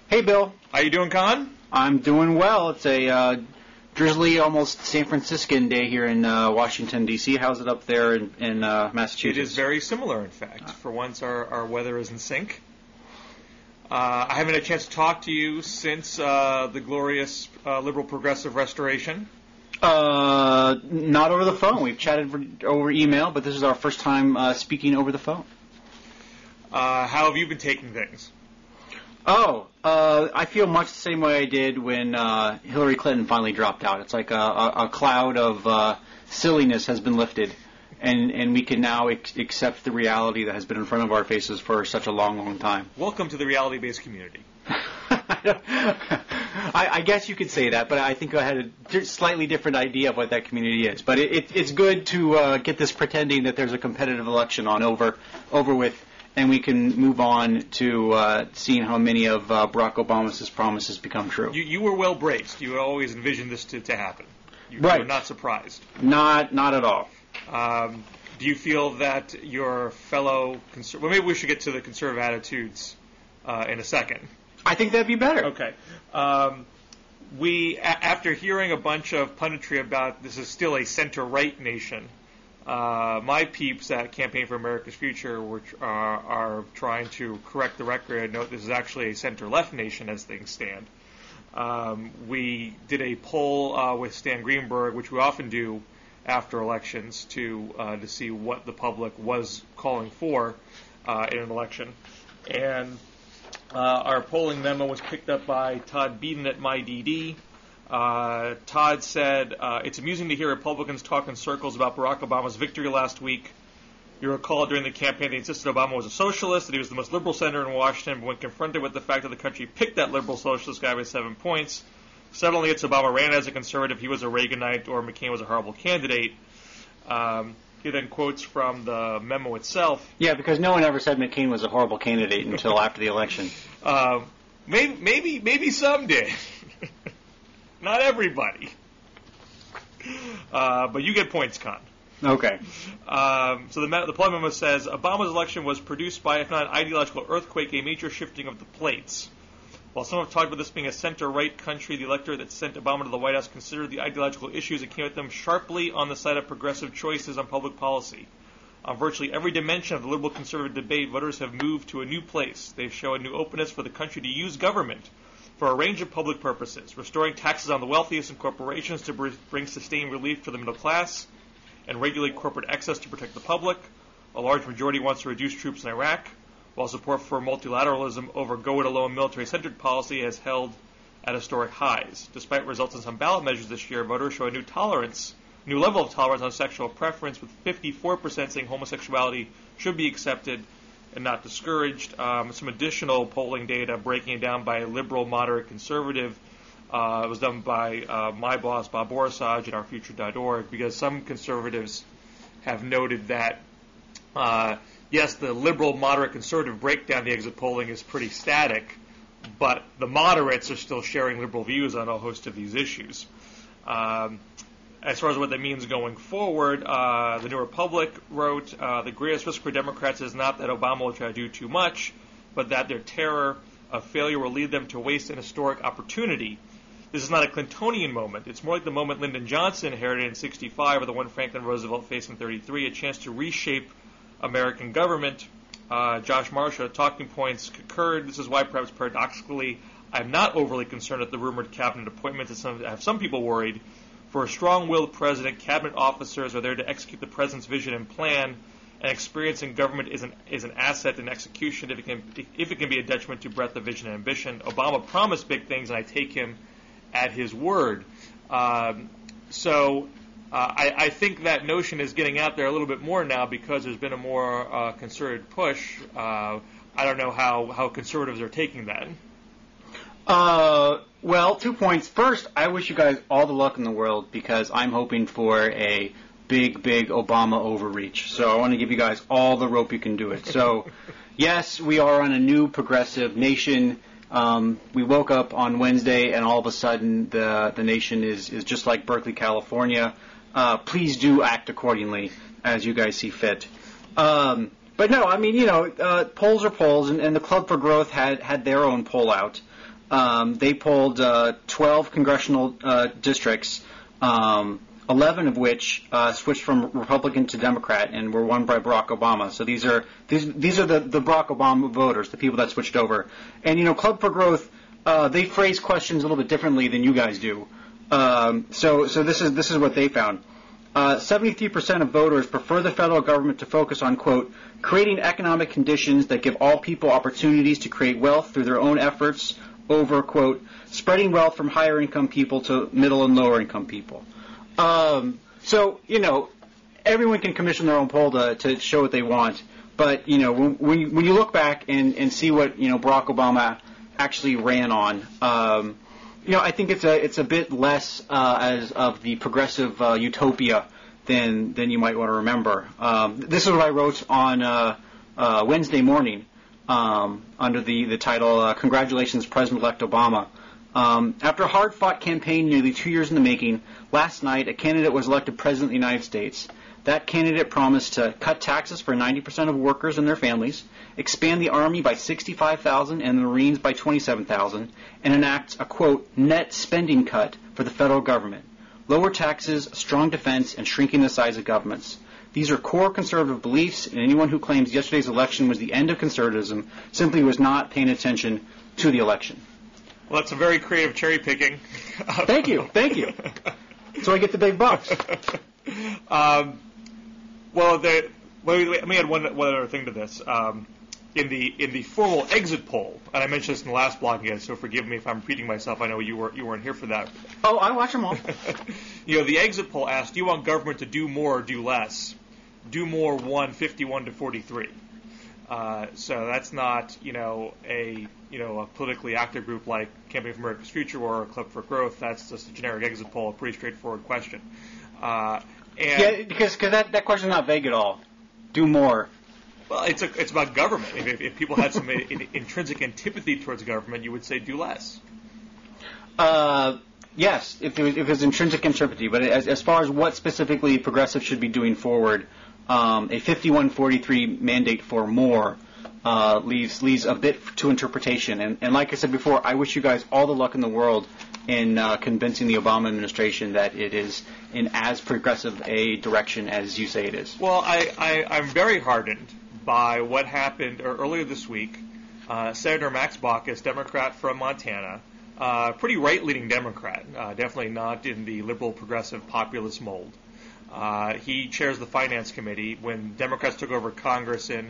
Hey, Bill. How you doing, Con? I'm doing well. It's a drizzly, almost San Franciscan day here in Washington, D.C. How's it up there in Massachusetts? It is very similar, in fact. For once, our weather is in sync. I haven't had a chance to talk to you since the glorious liberal progressive restoration. Not over the phone. We've chatted over email, but this is our first time speaking over the phone. How have you been taking things? I feel much the same way I did when Hillary Clinton finally dropped out. It's like a cloud of silliness has been lifted, and we can now accept the reality that has been in front of our faces for such a long, long time. Welcome to the reality-based community. I guess you could say that, but I think I had a slightly different idea of what that community is. But it's good to get this pretending that there's a competitive election on over with, and we can move on to seeing how many of Barack Obama's promises become true. You were well braced. You always envisioned this to happen. You right. were not surprised. Not at all. Do you feel that your fellow well, maybe we should get to the conservative attitudes in a second. I think that'd be better. Okay. After hearing a bunch of punditry about this is still a center-right nation, my peeps at Campaign for America's Future are trying to correct the record and note this is actually a center-left nation as things stand. We did a poll with Stan Greenberg, which we often do after elections, to see what the public was calling for in an election. And our polling memo was picked up by Todd Beaton at MyDD. Todd said, it's amusing to hear Republicans talk in circles about Barack Obama's victory last week. You recall during the campaign they insisted Obama was a socialist, that he was the most liberal senator in Washington, but when confronted with the fact that the country picked that liberal socialist guy by 7 points, suddenly it's Obama ran as a conservative, he was a Reaganite, or McCain was a horrible candidate. He then quotes from the memo itself. Yeah, because no one ever said McCain was a horrible candidate until after the election. Maybe some did. Not everybody. But you get points, Con. Okay. So the poll memo says, Obama's election was produced by, if not an ideological earthquake, a major shifting of the plates. While some have talked about this being a center-right country, the electorate that sent Obama to the White House considered the ideological issues and came at them sharply on the side of progressive choices on public policy. On virtually every dimension of the liberal-conservative debate, voters have moved to a new place. They show a new openness for the country to use government for a range of public purposes, restoring taxes on the wealthiest and corporations to bring sustained relief to the middle class, and regulate corporate excess to protect the public. A large majority wants to reduce troops in Iraq, while support for multilateralism over go-it-alone military-centered policy has held at historic highs. Despite results in some ballot measures this year, voters show a new level of tolerance on sexual preference, with 54% saying homosexuality should be accepted and not discouraged. Some additional polling data breaking it down by liberal, moderate, conservative. It was done by my boss, Bob Borisage, at ourfuture.org, because some conservatives have noted that yes, the liberal, moderate, conservative breakdown, the exit polling is pretty static, but the moderates are still sharing liberal views on a host of these issues. As far as what that means going forward, the New Republic wrote, the greatest risk for Democrats is not that Obama will try to do too much, but that their terror of failure will lead them to waste an historic opportunity. This is not a Clintonian moment. It's more like the moment Lyndon Johnson inherited in 1965 or the one Franklin Roosevelt faced in 1933, a chance to reshape American government. Josh Marshall at Talking Points concurred. This is why, perhaps paradoxically, I'm not overly concerned at the rumored cabinet appointments that have some people worried. For a strong-willed president, cabinet officers are there to execute the president's vision and plan, and experience in government is an asset in execution if it can be a detriment to breadth of vision and ambition. Obama promised big things, and I take him at his word. I think that notion is getting out there a little bit more now because there's been a more concerted push. I don't know how conservatives are taking that. Well, 2 points. First, I wish you guys all the luck in the world because I'm hoping for a big Obama overreach. So I want to give you guys all the rope you can do it. So, yes, we are on a new progressive nation. We woke up on Wednesday and all of a sudden the nation is just like Berkeley, California. Please do act accordingly as you guys see fit. But no, I mean, polls are polls, and the Club for Growth had their own poll out. They polled 12 congressional districts, 11 of which switched from Republican to Democrat and were won by Barack Obama. So these are the Barack Obama voters, the people that switched over. And Club for Growth, they phrase questions a little bit differently than you guys do. So this is what they found. 73% of voters prefer the federal government to focus on, quote, creating economic conditions that give all people opportunities to create wealth through their own efforts over, quote, spreading wealth from higher income people to middle and lower income people. So everyone can commission their own poll to show what they want. But, when you look back and see what, Barack Obama actually ran on, I think it's a bit less as of the progressive utopia than you might want to remember. This is what I wrote on Wednesday morning under the title "Congratulations, President-elect Obama." After a hard-fought campaign nearly 2 years in the making, last night a candidate was elected President of the United States. That candidate promised to cut taxes for 90% of workers and their families, expand the Army by 65,000 and the Marines by 27,000, and enact a, quote, net spending cut for the federal government, lower taxes, strong defense, and shrinking the size of governments. These are core conservative beliefs, and anyone who claims yesterday's election was the end of conservatism simply was not paying attention to the election. Well, that's a very creative cherry picking. Thank you. So I get the big bucks. Well, let me add one other thing to this. In the formal exit poll, and I mentioned this in the last blog again, so forgive me if I'm repeating myself. I know you weren't here for that. Oh, I watch them all. The exit poll asked, "Do you want government to do more or do less?" Do more won 51 to 43. So that's not a politically active group like Campaign for America's Future or Club for Growth. That's just a generic exit poll, a pretty straightforward question. Because that question's not vague at all. Do more. Well, it's about government. If people had some intrinsic antipathy towards government, you would say do less. Yes, if there's intrinsic antipathy. But as far as what specifically progressives should be doing forward, a 51-43 mandate for more leaves a bit to interpretation. And like I said before, I wish you guys all the luck in the world in convincing the Obama administration that it is in as progressive a direction as you say it is. Well, I'm very heartened by what happened earlier this week. Senator Max Baucus, Democrat from Montana, pretty right-leaning Democrat, definitely not in the liberal, progressive, populist mold. He chairs the Finance Committee. When Democrats took over Congress in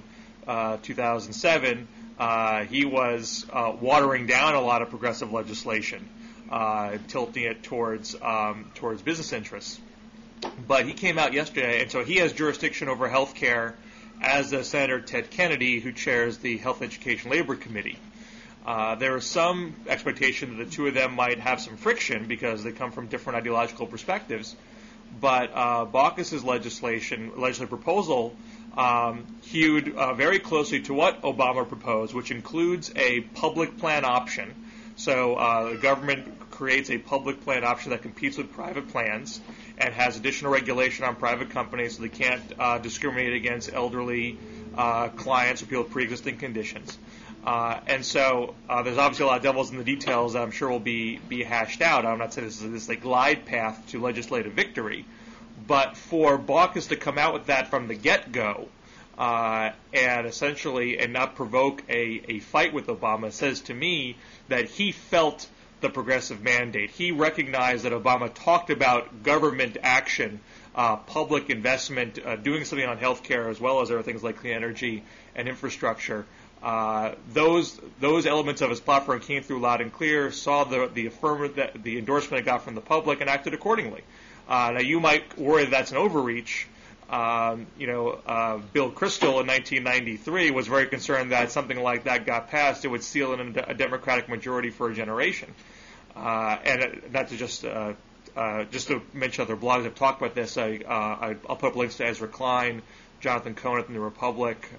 2007, he was watering down a lot of progressive legislation, tilting it towards business interests. But he came out yesterday, and so he has jurisdiction over health care, as does Senator Ted Kennedy, who chairs the Health, Education, Labor Committee. There is some expectation that the two of them might have some friction because they come from different ideological perspectives. But Baucus's legislative proposal hewed very closely to what Obama proposed, which includes a public plan option. So the government creates a public plan option that competes with private plans and has additional regulation on private companies so they can't discriminate against elderly clients or people with pre-existing conditions. And so there's obviously a lot of devils in the details that I'm sure will be hashed out. I'm not saying this is a glide path to legislative victory, but for Baucus to come out with that from the get-go and essentially not provoke a fight with Obama says to me that he felt the progressive mandate. He recognized that Obama talked about government action, public investment, doing something on health care as well as other things like clean energy and infrastructure. Those elements of his platform came through loud and clear, saw the endorsement it got from the public, and acted accordingly. Now, you might worry that's an overreach. Bill Kristol in 1993 was very concerned that something like that got passed, it would seal in a Democratic majority for a generation. And not to just to mention other blogs that have talked about this, I'll put up links to Ezra Klein, Jonathan Cohen from The Republic,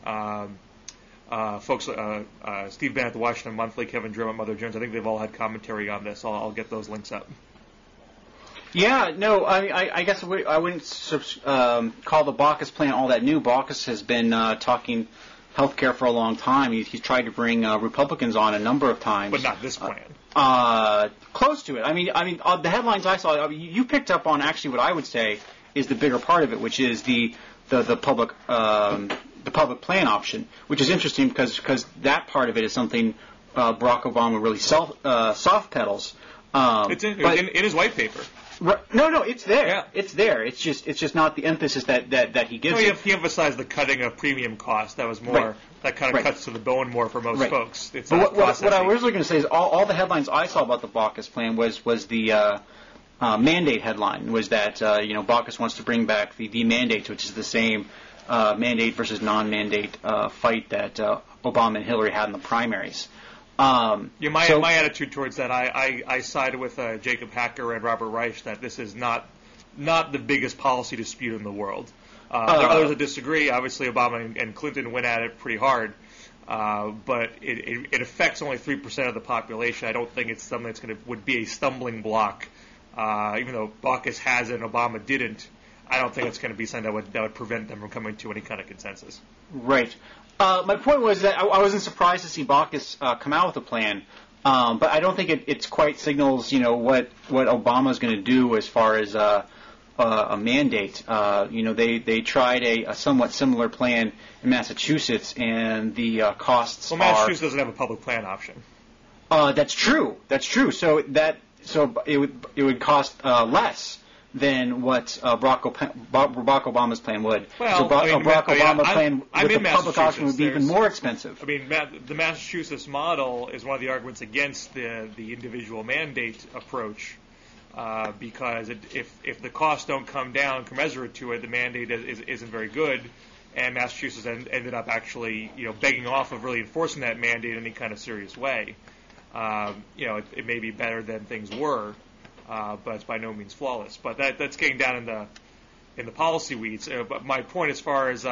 folks, Steve Bannon at the Washington Monthly, Kevin Durham at Mother Jones. I think they've all had commentary on this. I'll get those links up. Yeah, no, I guess I wouldn't call the Baucus plan all that new. Baucus has been talking healthcare for a long time. He's tried to bring Republicans on a number of times, but not this plan. Close to it. I mean, the headlines I saw. You picked up on actually what I would say is the bigger part of it, which is the public plan option, which is interesting because that part of it is something Barack Obama really soft pedals. It's in his white paper. No, it's there. Yeah. It's there. It's just not the emphasis that he gives. No, he emphasized the cutting of premium costs. That was more right. That kind of cuts to the bone more for most right. folks. It's but what I was going to say is all the headlines I saw about the Baucus plan was the mandate headline was that Baucus wants to bring back the mandates, which is the same mandate versus non-mandate fight that Obama and Hillary had in the primaries. My attitude towards that, I sided with Jacob Hacker and Robert Reich that this is not the biggest policy dispute in the world. There are others that disagree. Obviously, Obama and Clinton went at it pretty hard, but it affects only 3% of the population. I don't think it's something that's would be a stumbling block. Even though Baucus has it and Obama didn't, I don't think it's going to be something that would prevent them from coming to any kind of consensus. Right. My point was that I wasn't surprised to see Baucus come out with a plan, but I don't think it's quite signals, what Obama's going to do as far as a mandate. They tried a somewhat similar plan in Massachusetts, and the costs. Well, Massachusetts doesn't have a public plan option. That's true. So it would cost less than what Barack Obama's plan would. Well, so Barack Obama's plan with the public option would be even more expensive. I mean, the Massachusetts model is one of the arguments against the individual mandate approach, because if the costs don't come down commensurate to it, the mandate isn't very good, and Massachusetts ended up actually begging off of really enforcing that mandate in any kind of serious way. It may be better than things were. But it's by no means flawless. But that's getting down in the policy weeds. But my point, as far as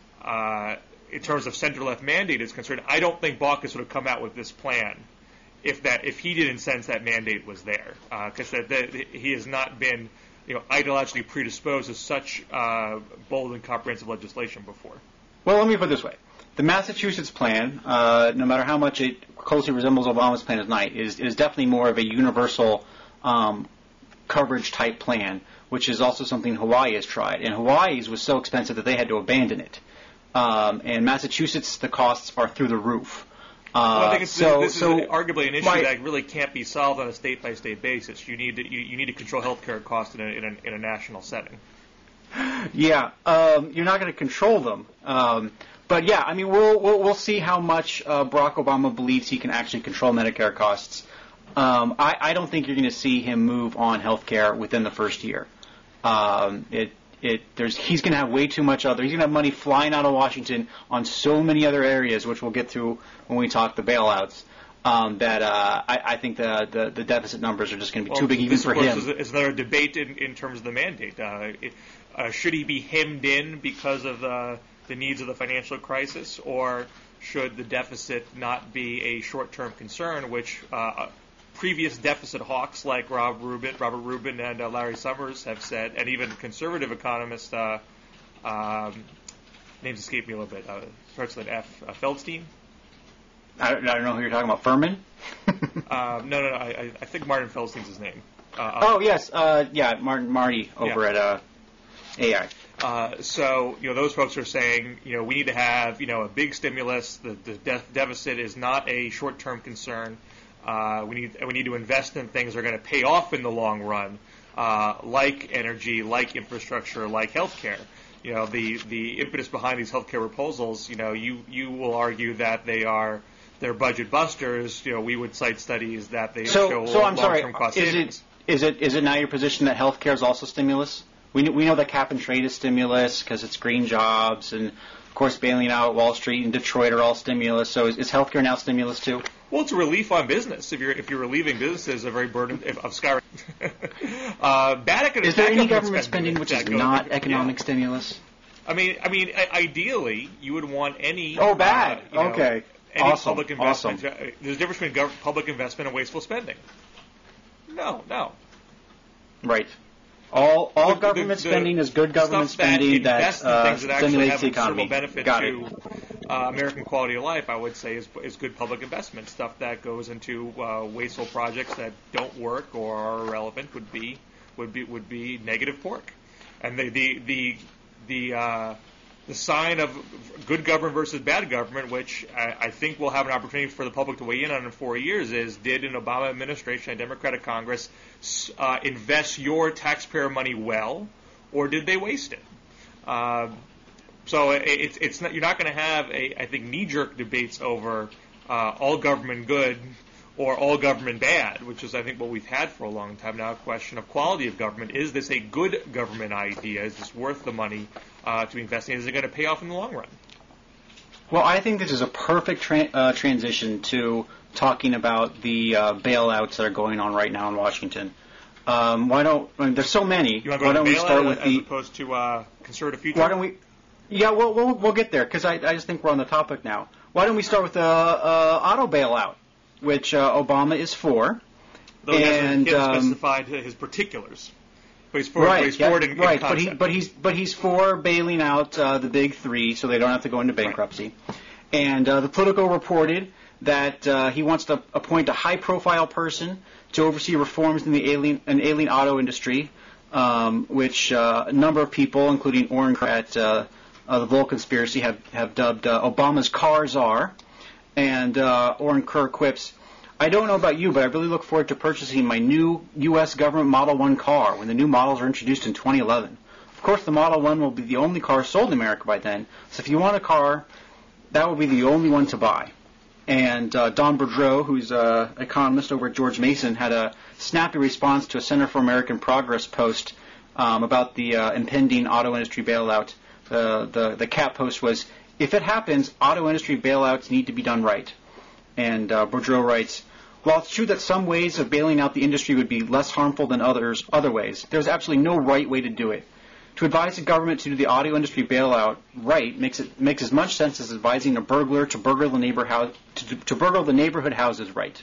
in terms of center-left mandate is concerned, I don't think Baucus would have come out with this plan if he didn't sense that mandate was there, because he has not been ideologically predisposed to such bold and comprehensive legislation before. Well, let me put it this way. The Massachusetts plan, no matter how much it closely resembles Obama's plan tonight, is definitely more of a universal coverage type plan, which is also something Hawaii has tried. And Hawaii's was so expensive that they had to abandon it. And Massachusetts, the costs are through the roof. I think this is arguably an issue that really can't be solved on a state-by-state basis. You need to control healthcare costs in a national setting. Yeah, you're not going to control them. But yeah, I mean, we'll see how much Barack Obama believes he can actually control Medicare costs. I don't think you're going to see him move on health care within the first year. He's going to have way too much other. He's going to have money flying out of Washington on so many other areas, which we'll get to when we talk the bailouts. I think the deficit numbers are just going to be too big even for him. Is there a debate in terms of the mandate? Should he be hemmed in because of the needs of the financial crisis, or should the deficit not be a short-term concern, which previous deficit hawks like Robert Rubin and Larry Summers have said, and even conservative economists, names escape me a little bit, starts with an F, Feldstein? I don't know who you're talking about, Furman? No, I think Martin Feldstein's his name. Yes, Marty over at AI. So those folks are saying we need to have a big stimulus. The deficit is not a short-term concern. We need to invest in things that are going to pay off in the long run, like energy, like infrastructure, like healthcare. The impetus behind these healthcare proposals. You will argue that they're budget busters. We would cite studies that they show long-term cost savings. Is it now your position that healthcare is also stimulus? We know that cap and trade is stimulus because it's green jobs, and of course bailing out Wall Street and Detroit are all stimulus. So is healthcare now stimulus too? Well, it's a relief on business. If you're relieving businesses of very burden of sky. Is there any government spending which is not economic stimulus? I mean, ideally, you would want any. Oh, bad. Okay. Any awesome. Public investment. Awesome. There's a difference between public investment and wasteful spending. No. Right. All government spending is good government spending that stimulates the economy. Benefit Got to American quality of life, I would say, is good public investment. Stuff that goes into wasteful projects that don't work or are irrelevant would be negative pork. And the sign of good government versus bad government, which I think we'll have an opportunity for the public to weigh in on in 4 years, is did an Obama administration and Democratic Congress invest your taxpayer money well, or did they waste it? So it's not, you're not going to have I think knee-jerk debates over all government good or all government bad, which is I think what we've had for a long time now. A question of quality of government: is this a good government idea? Is this worth the money to be investing in? Is it going to pay off in the long run? Well, I think this is a perfect transition to talking about the bailouts that are going on right now in Washington. There's so many. You want to go to bailout as opposed to conservative future? Why don't we? Yeah, we'll get there because I just think we're on the topic now. Why don't we start with the auto bailout, which Obama is for? Though he hasn't specified his particulars. But he's for, it in concept. But he's for bailing out the big three so they don't have to go into bankruptcy. Right. And the Politico reported that he wants to appoint a high-profile person to oversee reforms in the alien auto industry, which a number of people, including Oren at the Volk Conspiracy, have dubbed Obama's car czar. And Oren Kerr quips, "I don't know about you, but I really look forward to purchasing my new U.S. government Model 1 car when the new models are introduced in 2011. Of course, the Model 1 will be the only car sold in America by then, so if you want a car, that will be the only one to buy." And Don Boudreaux, who's an economist over at George Mason, had a snappy response to a Center for American Progress post about the impending auto industry bailout. The cap post was, "If it happens, auto industry bailouts need to be done right." And Boudreaux writes, "While it's true that some ways of bailing out the industry would be less harmful than other ways, there's absolutely no right way to do it. To advise the government to do the auto industry bailout right makes as much sense as advising a burglar to burgle the neighborhood houses right."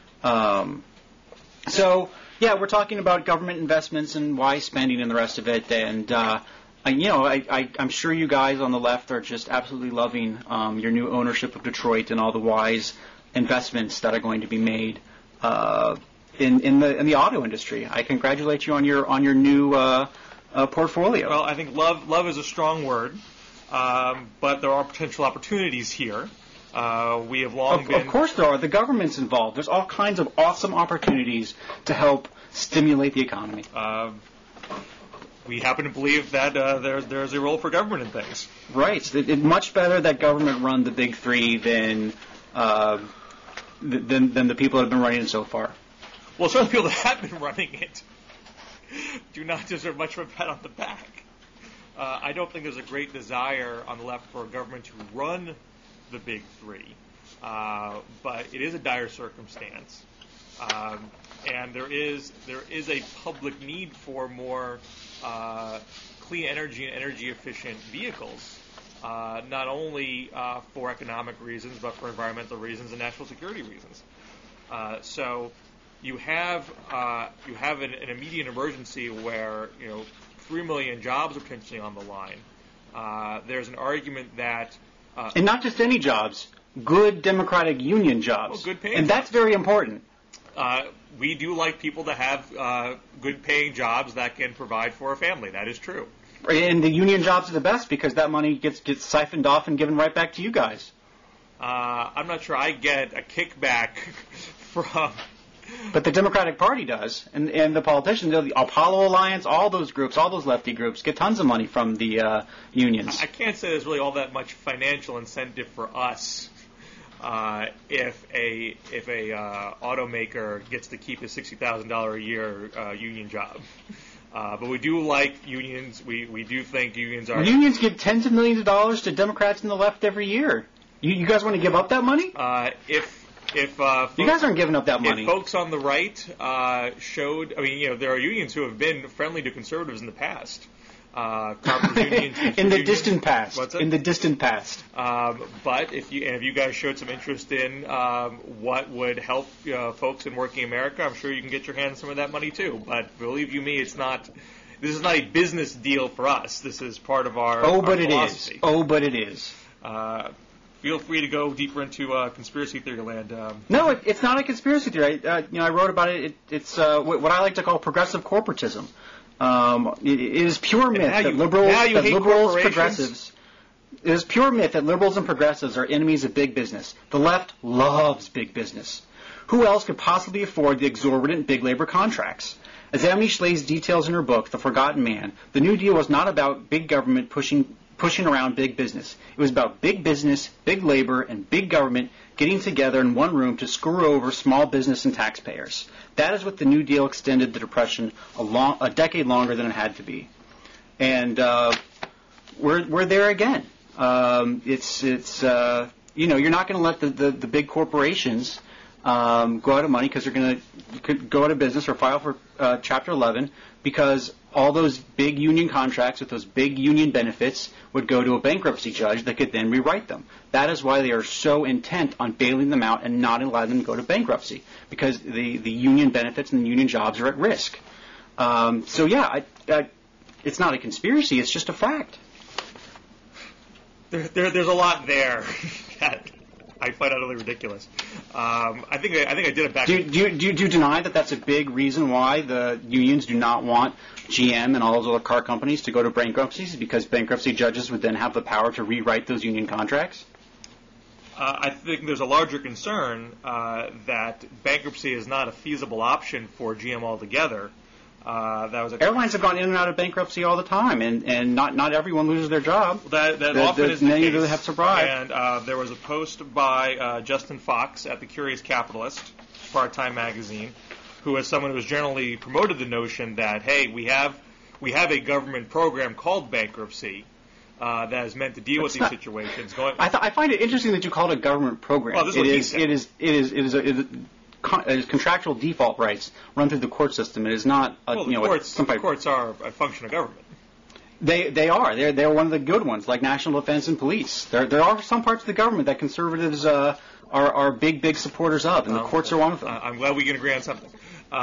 So, yeah, we're talking about government investments and wise spending and the rest of it. And I'm sure you guys on the left are just absolutely loving your new ownership of Detroit and all the wise investments that are going to be made in the auto industry. I congratulate you on your new portfolio. Well, I think love is a strong word, but there are potential opportunities here. We have long been... Of course there are. The government's involved. There's all kinds of awesome opportunities to help stimulate the economy. We happen to believe that there's a role for government in things. Right. It's much better that government run the big three than the people that have been running it so far. Well, some of the people that have been running it do not deserve much of a pat on the back. I don't think there's a great desire on the left for a government to run the big three, but it is a dire circumstance, and there is a public need for more clean energy and energy efficient vehicles, not only for economic reasons but for environmental reasons and national security reasons. So you have an immediate emergency where 3 million jobs are potentially on the line. There's an argument that and not just any jobs, good democratic union jobs. Well, good paying and jobs. That's very important. We do like people to have good paying jobs that can provide for a family. That is true. And the union jobs are the best because that money gets siphoned off and given right back to you guys. I'm not sure I get a kickback from... But the Democratic Party does, and the politicians, the Apollo Alliance, all those groups, all those lefty groups, get tons of money from the unions. I can't say there's really all that much financial incentive for us if a automaker gets to keep his $60,000 a year union job. But we do like unions. We do think unions are... Unions give tens of millions of dollars to Democrats and the left every year. You guys want to give up that money? If folks, you guys aren't giving up that money. If folks on the right showed, there are unions who have been friendly to conservatives in the past. Carpenters unions, in the distant past. What's it? In the distant past. But if you guys showed some interest in what would help folks in working America, I'm sure you can get your hands on some of that money too. But believe you me, this is not a business deal for us. This is part of our but philosophy. It is. Oh, but it is. Feel free to go deeper into conspiracy theory land. No, it's not a conspiracy theory. I wrote about it. It's what I like to call progressive corporatism. It is pure myth that progressives. It is pure myth that liberals and progressives are enemies of big business. The left loves big business. Who else could possibly afford the exorbitant big labor contracts? As Emily Schley's details in her book, The Forgotten Man, the New Deal was not about big government pushing around big business. It was about big business, big labor, and big government getting together in one room to screw over small business and taxpayers. That is what the New Deal extended the Depression a decade longer than it had to be. And we're there again. You're not going to let the big corporations go out of money because they're going to go out of business or file for Chapter 11 because all those big union contracts with those big union benefits would go to a bankruptcy judge that could then rewrite them. That is why they are so intent on bailing them out and not allowing them to go to bankruptcy, because the union benefits and the union jobs are at risk. It's not a conspiracy, it's just a fact. There's a lot there that I find utterly ridiculous. I think I did it back. Do you deny that that's a big reason why the unions do not want GM and all those other car companies to go to bankruptcies, because bankruptcy judges would then have the power to rewrite those union contracts? I think there's a larger concern that bankruptcy is not a feasible option for GM altogether. Airlines have gone in and out of bankruptcy all the time, and not everyone loses their job. That often is the many case. Have survived. And there was a post by Justin Fox at the Curious Capitalist, part-time magazine, who is someone who has generally promoted the notion that, hey, we have a government program called bankruptcy that is meant to deal with these situations. I find it interesting that you call it a government program. Well, this is what it is contractual default rights run through the court system. It is not. The courts are a function of government. They are. They're one of the good ones, like national defense and police. There are some parts of the government that conservatives are big supporters of, and the courts are one of them. I'm glad we can agree on something.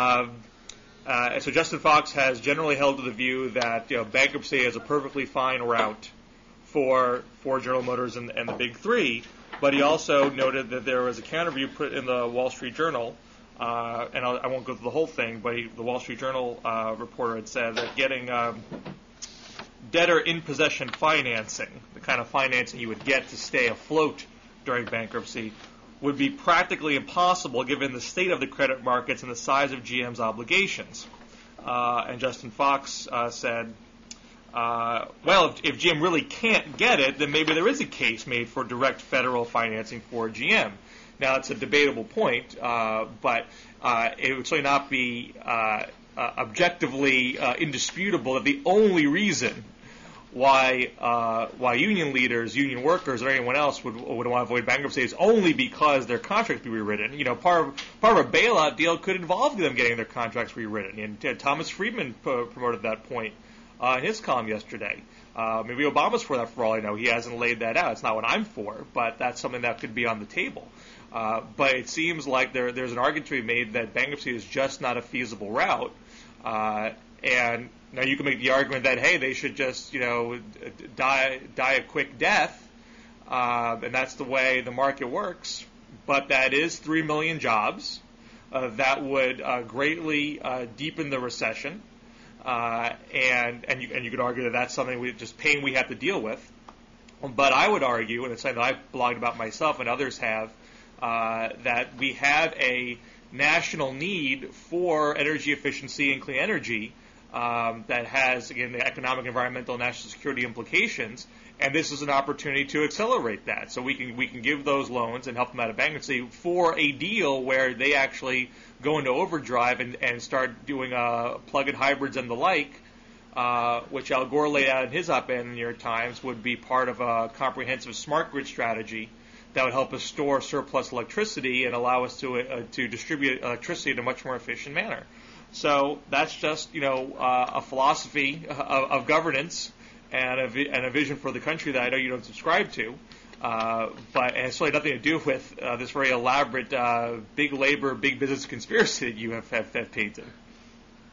So Justin Fox has generally held to the view that bankruptcy is a perfectly fine route for General Motors and the big three. But he also noted that there was a counter view put in the Wall Street Journal, and I won't go through the whole thing, but the Wall Street Journal reporter had said that getting debtor in possession financing, the kind of financing you would get to stay afloat during bankruptcy, would be practically impossible given the state of the credit markets and the size of GM's obligations. And Justin Fox said, if GM really can't get it, then maybe there is a case made for direct federal financing for GM. Now, it's a debatable point, but it would certainly not be objectively indisputable that the only reason why union leaders, union workers, or anyone else would want to avoid bankruptcy is only because their contracts be rewritten. Part of a bailout deal could involve them getting their contracts rewritten, and Thomas Friedman promoted that point in his column yesterday. Maybe Obama's for that, for all I know. He hasn't laid that out. It's not what I'm for, but that's something that could be on the table. But it seems like there's an argument to be made that bankruptcy is just not a feasible route. And now you can make the argument that, hey, they should just, die a quick death, and that's the way the market works. But that is 3 million jobs. That would greatly deepen the recession. And you could argue that that's something pain we have to deal with. But I would argue, and it's something that I've blogged about myself and others have, that we have a national need for energy efficiency and clean energy that has, again, the economic, environmental, and national security implications. And this is an opportunity to accelerate that. So we can give those loans and help them out of bankruptcy for a deal where they actually go into overdrive and start doing plug-in hybrids and the like, which Al Gore laid out in his op-ed in the New York Times, would be part of a comprehensive smart grid strategy that would help us store surplus electricity and allow us to distribute electricity in a much more efficient manner. So that's just a philosophy of governance and a vision for the country that I know you don't subscribe to, but it has really nothing to do with this very elaborate big labor, big business conspiracy that you have painted.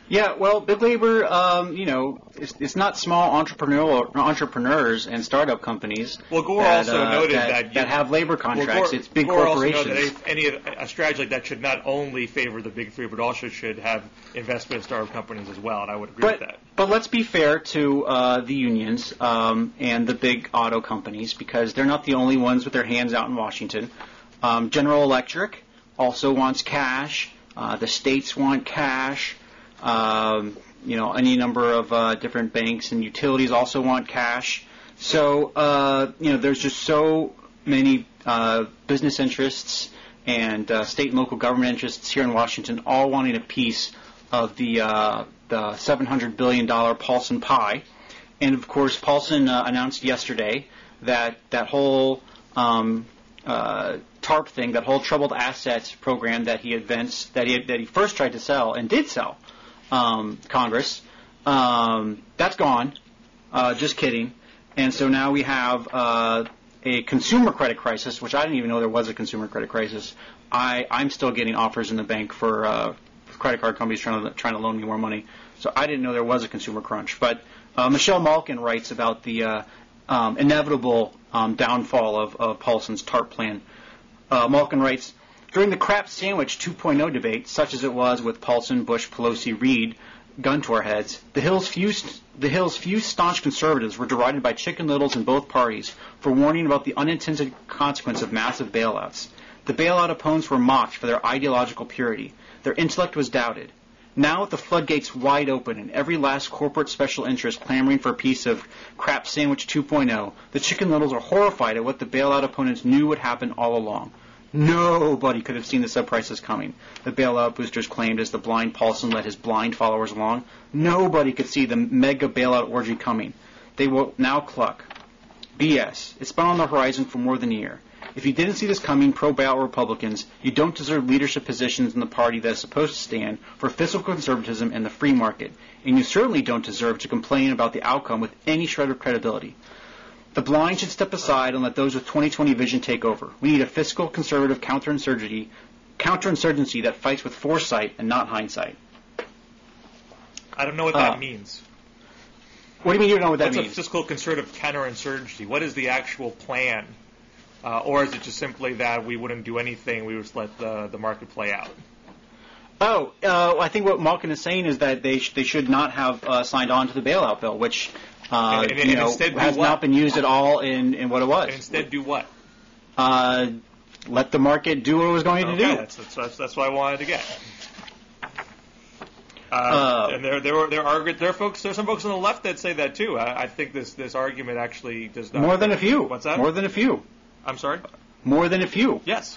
Yeah, well, big labor, it's not small entrepreneurs and startup companies. Well, Gore also noted that have labor contracts. Gore, it's big Gore corporations. Also noted that a strategy like that should not only favor the big three, but also should have investment in startup companies as well. And I would agree with that. But let's be fair to the unions and the big auto companies, because they're not the only ones with their hands out in Washington. General Electric also wants cash. The states want cash. Any number of different banks and utilities also want cash. So, there's just so many business interests and state and local government interests here in Washington all wanting a piece of the $700 billion Paulson pie. And, of course, Paulson announced yesterday that whole TARP thing, that whole troubled assets program that he first tried to sell and did sell, Congress, that's gone. Just kidding. And so now we have a consumer credit crisis, which I didn't even know there was a consumer credit crisis. I'm still getting offers in the bank for credit card companies trying to loan me more money. So I didn't know there was a consumer crunch. But Michelle Malkin writes about the inevitable downfall of Paulson's TARP plan. Malkin writes, during the crap sandwich 2.0 debate, such as it was with Paulson, Bush, Pelosi, Reid, gun to our heads, the Hill's few staunch conservatives were derided by chicken littles in both parties for warning about the unintended consequence of massive bailouts. The bailout opponents were mocked for their ideological purity. Their intellect was doubted. Now, with the floodgates wide open and every last corporate special interest clamoring for a piece of crap sandwich 2.0, the chicken littles are horrified at what the bailout opponents knew would happen all along. Nobody could have seen the subprices coming, the bailout boosters claimed as the blind Paulson led his blind followers along. Nobody could see the mega bailout orgy coming. They will now cluck. BS. It's been on the horizon for more than a year. If you didn't see this coming, pro-bailout Republicans, you don't deserve leadership positions in the party that is supposed to stand for fiscal conservatism and the free market, and you certainly don't deserve to complain about the outcome with any shred of credibility. The blind should step aside and let those with 2020 vision take over. We need a fiscal conservative counterinsurgency that fights with foresight and not hindsight. I don't know what that means. What do you mean you don't know what that means? What's a fiscal conservative counterinsurgency? What is the actual plan? Or is it just simply that we wouldn't do anything, we would just let the market play out? I think what Malkin is saying is that they should not have signed on to the bailout bill, which has not been used at all in what it was. And instead do what? Let the market do what it was going to do. That's what I wanted to get. And there are some folks on the left that say that too. I think this argument actually does not. More than a few. What's that? More than a few. I'm sorry? More than a few. Yes.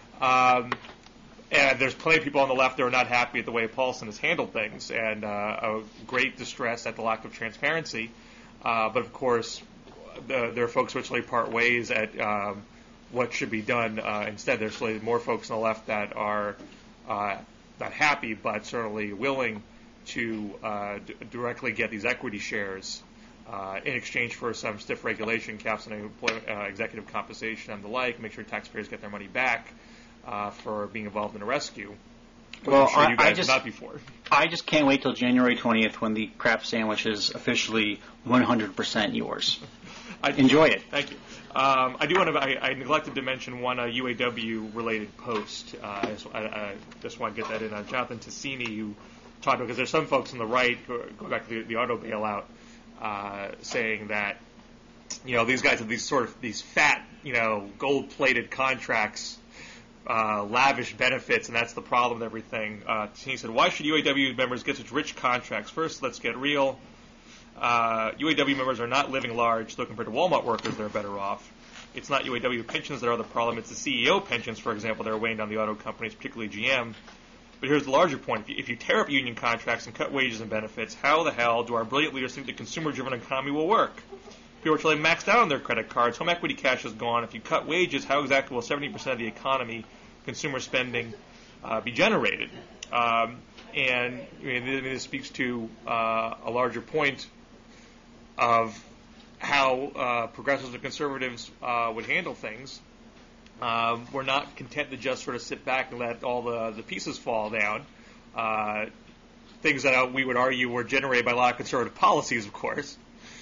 And there's plenty of people on the left that are not happy at the way Paulson has handled things, and a great distress at the lack of transparency. But of course, there are folks which part ways at what should be done instead. There's more folks on the left that are not happy, but certainly willing to directly get these equity shares in exchange for some stiff regulation, caps on executive compensation and the like, make sure taxpayers get their money back for being involved in a rescue. Well, I'm sure you guys have not before. I just can't wait till January 20th when the crap sandwich is officially 100% yours. Enjoy it. Thank you. I neglected to mention one UAW-related post. I just want to get that in. Jonathan Tassini, who talked about, because there's some folks on the right, go back to the auto bailout, saying that these guys have these fat gold-plated contracts. Lavish benefits, and that's the problem with everything. He said, why should UAW members get such rich contracts? First, let's get real. UAW members are not living large, so compared to Walmart workers, they're better off. It's not UAW pensions that are the problem. It's the CEO pensions, for example, that are weighing down the auto companies, particularly GM. But here's the larger point. If you tear up union contracts and cut wages and benefits, how the hell do our brilliant leaders think the consumer-driven economy will work? People are totally maxed out on their credit cards. Home equity cash is gone. If you cut wages, how exactly will 70% of the economy, consumer spending, be generated? And this speaks to a larger point of how progressives and conservatives would handle things. We're not content to just sort of sit back and let all the pieces fall down. things that we would argue were generated by a lot of conservative policies, of course.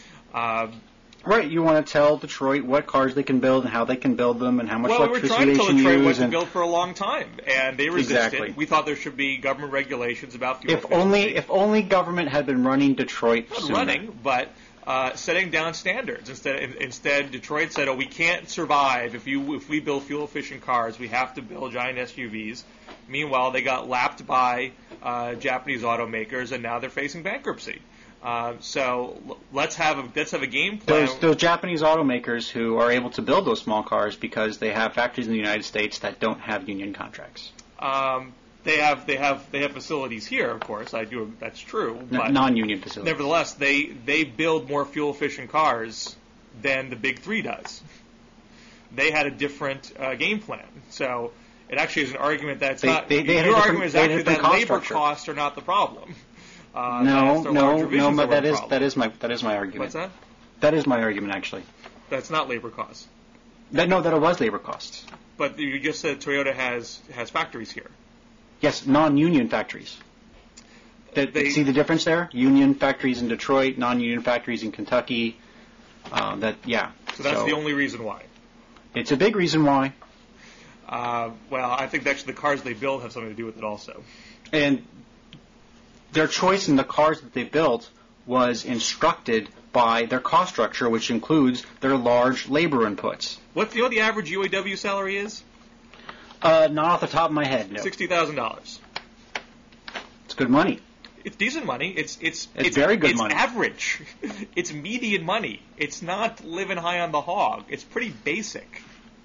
Right, you want to tell Detroit what cars they can build and how they can build them and how much electricity they should use. Well, we were trying to tell Detroit what to build for a long time, and they resisted. Exactly. We thought there should be government regulations about fuel efficiency. If only government had been running Detroit sooner. Not running, but setting down standards. Instead, Detroit said, "Oh, we can't survive if we build fuel-efficient cars. We have to build giant SUVs." Meanwhile, they got lapped by Japanese automakers, and now they're facing bankruptcy. So let's have a game plan. Those Japanese automakers who are able to build those small cars because they have factories in the United States that don't have union contracts. They have facilities here, of course. That's true. But non-union facilities. Nevertheless, they build more fuel efficient cars than the Big Three does. They had a different game plan. So it actually is an argument that's not. Your argument is actually that labor costs are not the problem. No, but that is my argument. What's that? That is my argument, actually. That's not labor costs. That it was labor costs. But you just said Toyota has factories here. Yes, non-union factories. See the difference there? Union factories in Detroit, non-union factories in Kentucky. So that's the only reason why. It's a big reason why. Well, I think actually the cars they build have something to do with it also. And their choice in the cars that they built was instructed by their cost structure, which includes their large labor inputs. What do you know what the average UAW salary is? Not off the top of my head, no. $60,000. It's good money. It's decent money. It's very good money. It's average. It's median money. It's not living high on the hog. It's pretty basic.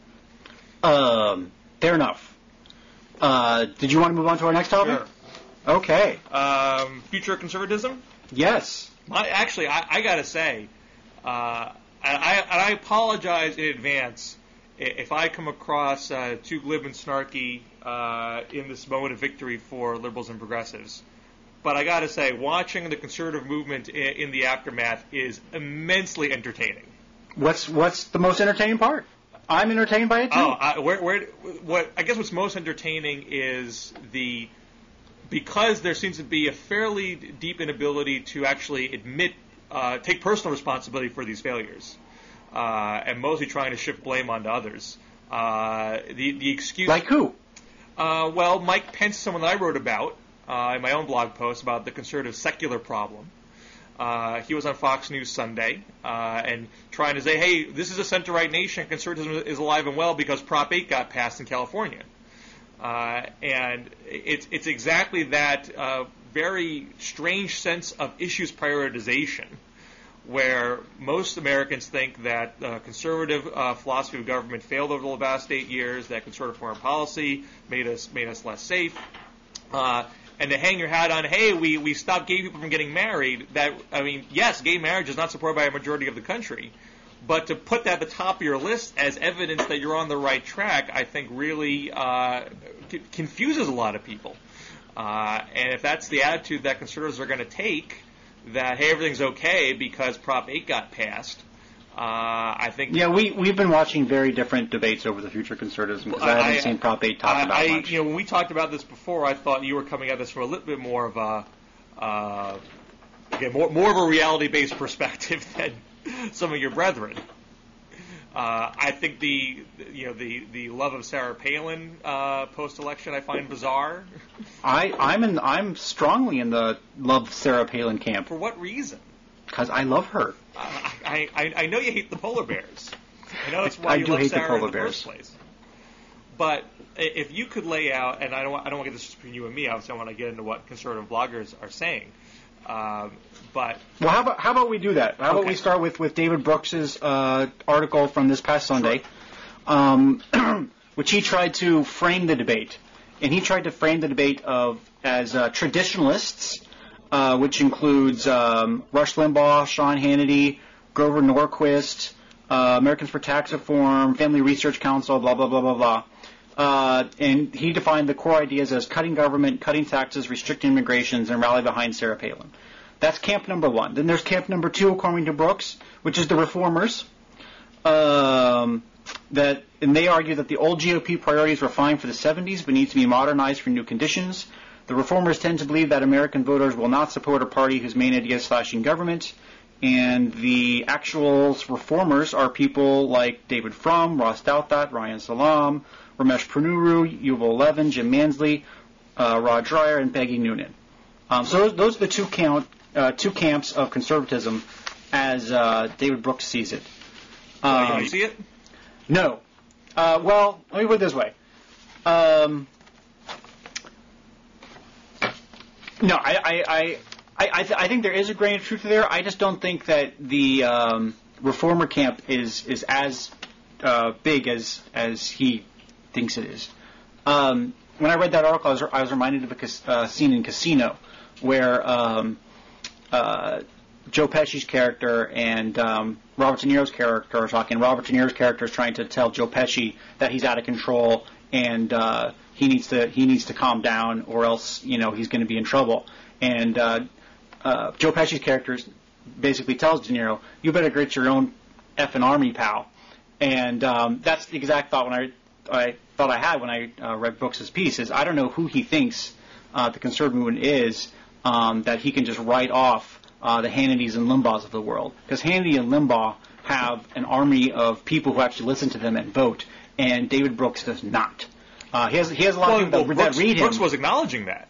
Fair enough. Did you want to move on to our next topic? Sure. Okay. Future conservatism? Yes. I got to say, I apologize in advance if I come across too glib and snarky in this moment of victory for liberals and progressives. But I got to say, watching the conservative movement in the aftermath is immensely entertaining. What's the most entertaining part? I'm entertained by it too. I guess what's most entertaining is because there seems to be a fairly deep inability to actually take personal responsibility for these failures, and mostly trying to shift blame onto others. The excuse, like who? Well, Mike Pence is someone that I wrote about in my own blog post about the conservative secular problem. He was on Fox News Sunday and trying to say, hey, this is a center-right nation. Conservatism is alive and well because Prop 8 got passed in California. And it's exactly that very strange sense of issues prioritization where most Americans think that conservative philosophy of government failed over the last 8 years, that conservative foreign policy made us less safe. And to hang your hat on, hey, we stopped gay people from getting married. Yes, gay marriage is not supported by a majority of the country. But to put that at the top of your list as evidence that you're on the right track, I think really confuses a lot of people. And if that's the attitude that conservatives are going to take, that, hey, everything's okay because Prop 8 got passed, I think... Yeah, we've been watching very different debates over the future conservatism because I haven't seen Prop 8 talked about much. When we talked about this before, I thought you were coming at this from a little bit more of more of a reality-based perspective than some of your brethren. I think the love of Sarah Palin post-election I find bizarre. I'm strongly in the love Sarah Palin camp. For what reason? Because I love her. I know you hate the polar bears. I know that's why you love Sarah in the first place. But if you could lay out, and I don't want to get this between you and me. Obviously, I want to get into what conservative bloggers are saying. But how about we do that? How about we start with David Brooks's article from this past Sunday, which he tried to frame the debate, and he tried to frame the debate as traditionalists, which includes Rush Limbaugh, Sean Hannity, Grover Norquist, Americans for Tax Reform, Family Research Council, blah blah blah blah blah. And he defined the core ideas as cutting government, cutting taxes, restricting immigrations, and rally behind Sarah Palin. That's camp number one. Then there's camp number two, according to Brooks, which is the reformers. And they argue that the old GOP priorities were fine for the 70s, but need to be modernized for new conditions. The reformers tend to believe that American voters will not support a party whose main idea is slashing government. And the actual reformers are people like David Frum, Ross Douthat, Ryan Salam, Ramesh Ponnuru, Yuval Levin, Jim Mansley, Rod Dreher, and Peggy Noonan. So those are the two camps of conservatism as David Brooks sees it. You see it? No. Well, let me put it this way. No, I think there is a grain of truth there. I just don't think that the reformer camp is as big as he thinks it is. When I read that article, I was reminded of a scene in Casino where Joe Pesci's character and Robert De Niro's character are talking. Robert De Niro's character is trying to tell Joe Pesci that he's out of control and he needs to calm down, or else he's going to be in trouble. And Joe Pesci's character basically tells De Niro, "You better get your own effing army, pal." And that's the exact thought I thought I had when I read Brooks's piece. Is I don't know who he thinks the conservative movement is, that he can just write off the Hannitys and Limbaughs of the world, because Hannity and Limbaugh have an army of people who actually listen to them and vote, and David Brooks does not. He has a lot of people that read him. Brooks was acknowledging that.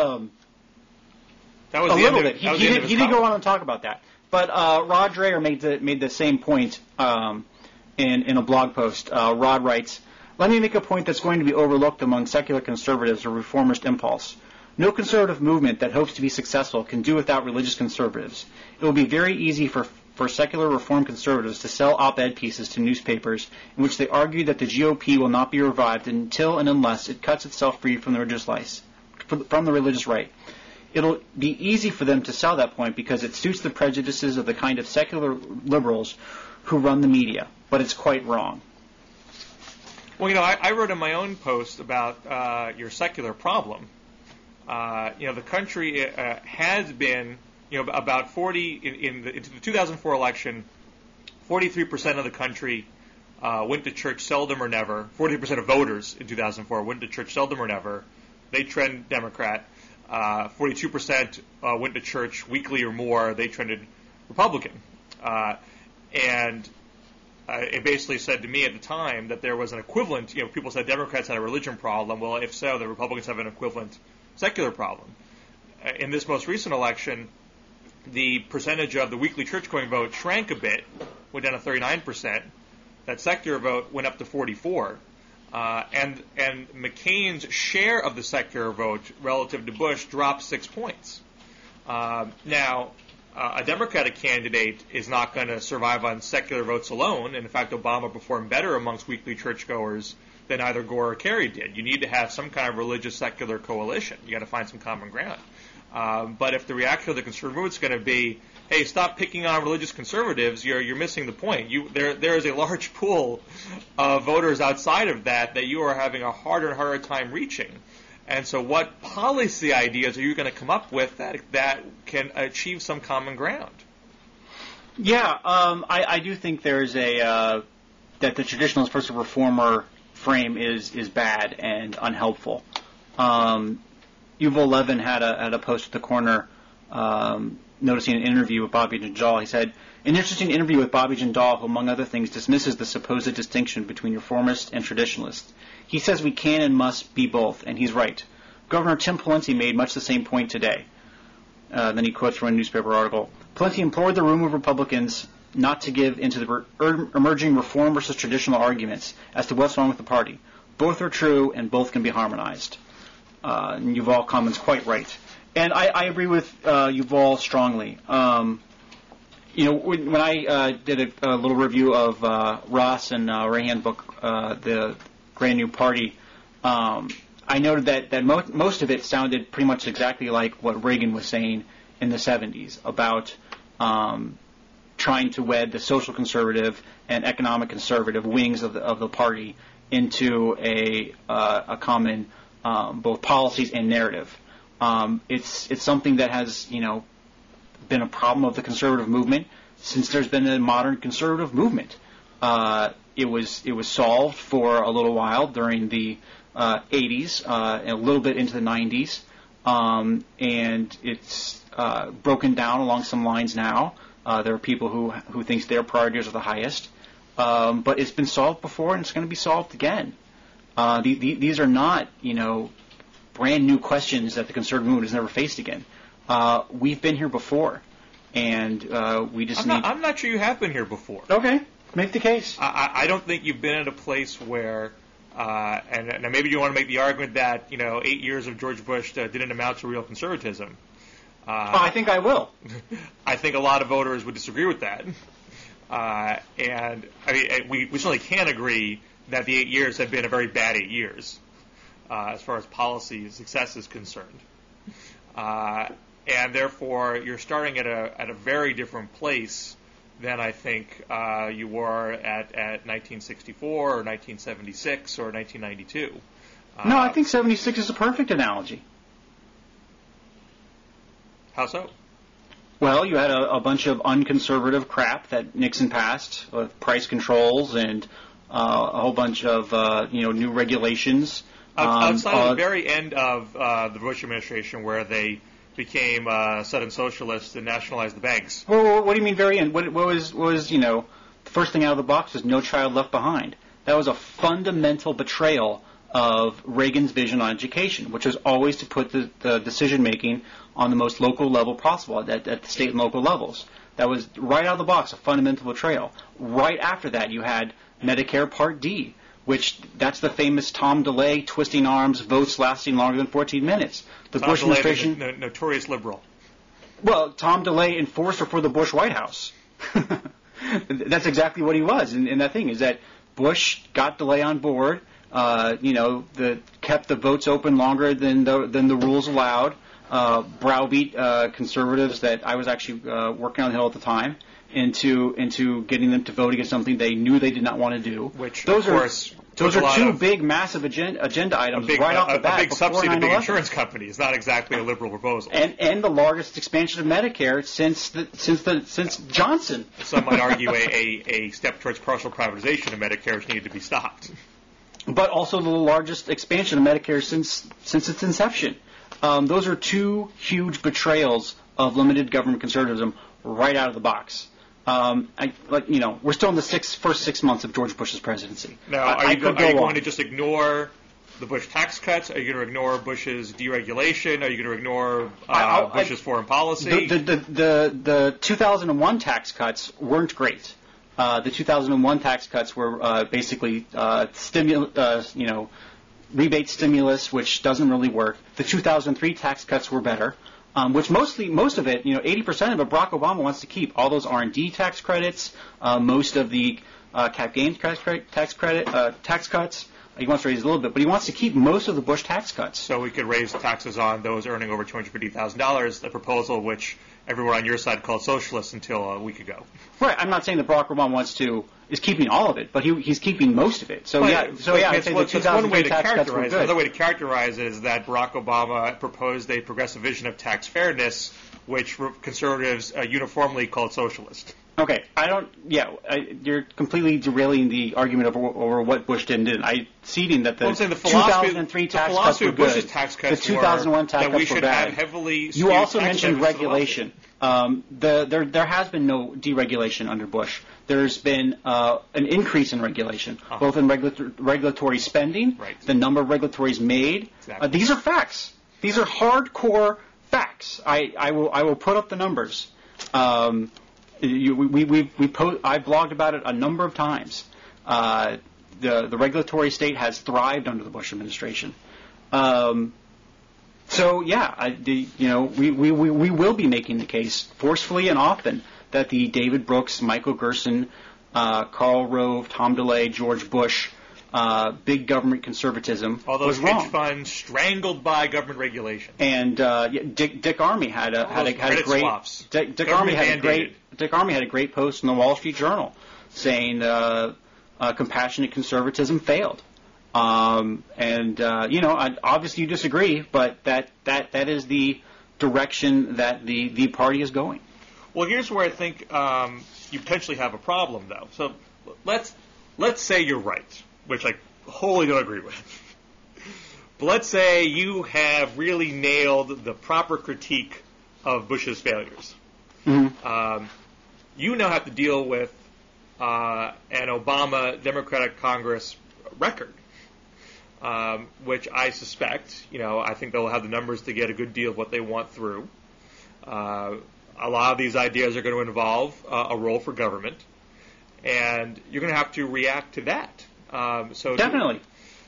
That was a the little end of, bit. He did go on and talk about that. But Rod Dreher made the same point in a blog post. Rod writes, "Let me make a point that's going to be overlooked among secular conservatives or reformist impulse. No conservative movement that hopes to be successful can do without religious conservatives. It will be very easy for secular reform conservatives to sell op-ed pieces to newspapers in which they argue that the GOP will not be revived until and unless it cuts itself free from the religious right. It'll be easy for them to sell that point because it suits the prejudices of the kind of secular liberals who run the media, but it's quite wrong." Well, I wrote in my own post about your secular problem. The country has been, about 40 into the 2004 election, 43% of the country went to church seldom or never. 40% of voters in 2004 went to church seldom or never. They trend Democrat. 42% went to church weekly or more. They trended Republican. And it basically said to me at the time that there was an equivalent. People said Democrats had a religion problem. Well, if so, the Republicans have an equivalent secular problem. In this most recent election, the percentage of the weekly church-going vote shrank a bit, went down to 39%. That secular vote went up to 44%. And McCain's share of the secular vote relative to Bush dropped 6 points. Now, a Democratic candidate is not going to survive on secular votes alone. And in fact, Obama performed better amongst weekly churchgoers than either Gore or Kerry did. You need to have some kind of religious secular coalition. You got to find some common ground. But if the reaction of the conservative movement is going to be, "Hey, stop picking on religious conservatives," you're missing the point. There is a large pool of voters outside of that you are having a harder and harder time reaching. And so, what policy ideas are you going to come up with that can achieve some common ground? Yeah, I do think there's that the traditionalist versus reformer frame is bad and unhelpful. Yuval Levin had a post at the corner noticing an interview with Bobby Jindal. He said, "An interesting interview with Bobby Jindal, who among other things dismisses the supposed distinction between reformists and traditionalists. He says we can and must be both, and he's right. Governor Tim Pawlenty made much the same point today." Then he quotes from a newspaper article. "Pawlenty implored the room of Republicans not to give into the emerging reform versus traditional arguments as to what's wrong with the party. Both are true, and both can be harmonized." And Yuval comments quite right. And I agree with Yuval strongly. When I did a little review of Ross and Rehan's book, The Grand New Party, I noted that most of it sounded pretty much exactly like what Reagan was saying in the 70s about trying to wed the social conservative and economic conservative wings of the party into a common both policies and narrative. It's something that has been a problem of the conservative movement since there's been a modern conservative movement. It was solved for a little while during the 80s, and a little bit into the 90s, and it's broken down along some lines now. There are people who think their priorities are the highest, but it's been solved before, and it's going to be solved again. These are not, brand new questions that the conservative movement has never faced again. We've been here before, and we just need. I'm not sure you have been here before. Okay, make the case. I don't think you've been in a place where, and maybe you want to make the argument that 8 years of George Bush didn't amount to real conservatism. I think I will. I think a lot of voters would disagree with that. And I mean, we certainly can agree that the 8 years have been a very bad 8 years as far as policy success is concerned. And therefore, you're starting at a very different place than I think you were at 1964 or 1976 or 1992. No, I think 76 is a perfect analogy. How so? Well, you had a bunch of unconservative crap that Nixon passed with price controls and a whole bunch of new regulations. Outside of the very end of the Bush administration, where they became sudden socialists and nationalized the banks. Well, what do you mean very end? What was the first thing out of the box was No Child Left Behind. That was a fundamental betrayal of Reagan's vision on education, which was always to put the decision-making on the most local level possible, at the state and local levels. That was right out of the box, a fundamental betrayal. Right after that, you had Medicare Part D, which that's the famous Tom DeLay twisting arms, votes lasting longer than 14 minutes. The Tom Bush DeLay, administration, the notorious liberal. Well, Tom DeLay enforcer for the Bush White House. That's exactly what he was. And that thing is that Bush got DeLay on board. Kept the votes open longer than the rules allowed. Browbeat conservatives that I was actually working on the Hill at the time into getting them to vote against something they knew they did not want to do. Which, those of course, are two big, massive agenda items right off the bat. A big subsidy to 9/11. big insurance companies, not exactly a liberal proposal. And the largest expansion of Medicare since Johnson. Some might argue a step towards partial privatization of Medicare, which needed to be stopped. But also the largest expansion of Medicare since its inception. Those are two huge betrayals of limited government conservatism right out of the box. We're still in the first 6 months of George Bush's presidency. Now, are you going to just ignore the Bush tax cuts? Are you going to ignore Bush's deregulation? Are you going to ignore Bush's foreign policy? The 2001 tax cuts weren't great. The 2001 tax cuts were basically rebate stimulus, which doesn't really work. The 2003 tax cuts were better, which most of it, 80% of it, Barack Obama wants to keep. All those R&D tax credits, most of the cap gains tax cuts. He wants to raise it a little bit, but he wants to keep most of the Bush tax cuts. So we could raise taxes on those earning over $250,000, a proposal which everyone on your side called socialist until a week ago. Right. I'm not saying that Barack Obama is keeping all of it, but he's keeping most of it. I'd say the 2003 tax cuts were good. Another way to characterize it is that Barack Obama proposed a progressive vision of tax fairness, which conservatives uniformly called socialist. Okay, you're completely derailing the argument over what Bush did and didn't. I'm ceding that the 2003 tax cuts were good. The 2001 tax cuts were bad. You also mentioned regulation. There has been no deregulation under Bush. There's been an increase in regulation, both in regulatory spending, the number of regulatories made. Exactly. These are facts. These are hardcore facts. I will put up the numbers. I've blogged about it a number of times. The regulatory state has thrived under the Bush administration. We will be making the case forcefully and often that the David Brooks, Michael Gerson, Karl Rove, Tom DeLay, George Bush big government conservatism all those was wrong. hedge funds strangled by government regulation. And Dick Armey had a great swaps. Dick Armey had a great post in the Wall Street Journal saying compassionate conservatism failed. Obviously you disagree, but that is the direction that the party is going. Well, here's where I think you potentially have a problem, though. So let's say you're right, which I wholly don't agree with. But let's say you have really nailed the proper critique of Bush's failures. Mm-hmm. You now have to deal with an Obama Democratic Congress record, which I suspect, I think they'll have the numbers to get a good deal of what they want through. A lot of these ideas are going to involve a role for government, and you're going to have to react to that. Definitely.